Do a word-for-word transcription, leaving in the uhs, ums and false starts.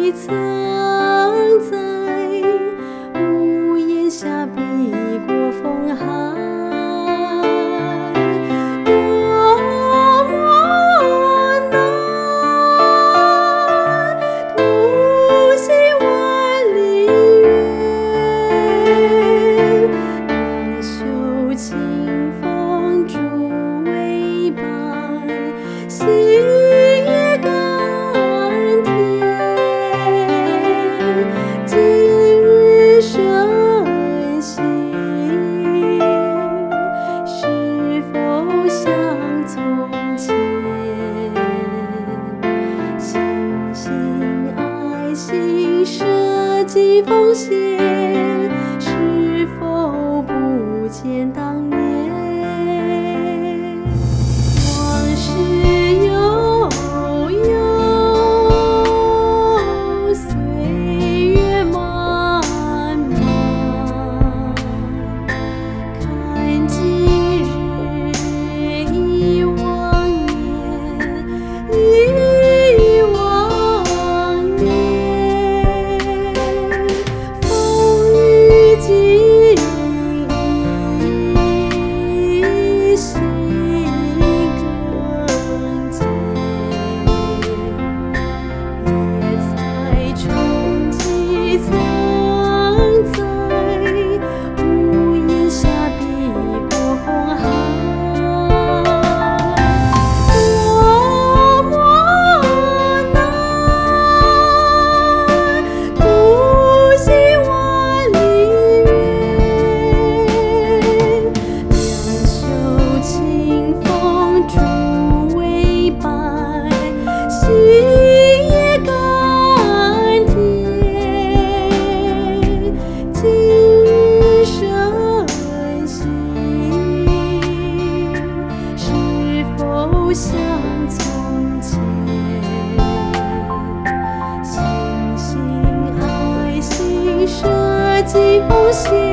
几曾在屋檐下避过风寒，多么难，途行万里远，两袖清风助为伴，心也甘甜。今日深省，是否像从前？信心爱心舍己奉献，是否不见当年？往事悠悠，岁月漫漫，看今日已忘年，已忘年。风雨尽，心更坚。也才重几曾在屋檐下避过风寒，多么难，途行万里远，两袖清风助为伴，心也甘甜。今日深省，是否像从前？信心爱心舍己奉献。